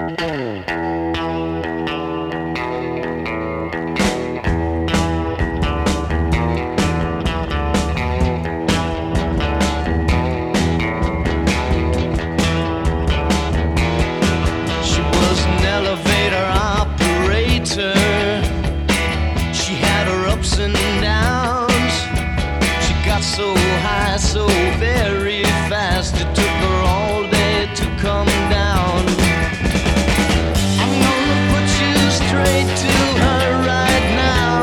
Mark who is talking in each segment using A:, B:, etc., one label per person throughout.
A: So very fast, it took her all day to come down. I'm gonna put you straight to her right now.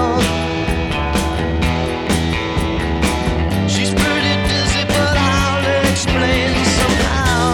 A: She's pretty dizzy, but I'll explain somehow.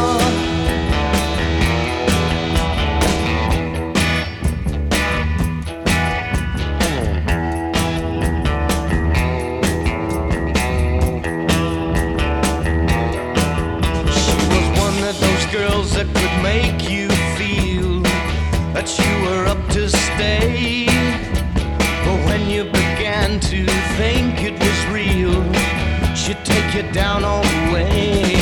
A: Girls that could make you feel that you were up to stay. But when you began to think it was real, she'd take you down all the way.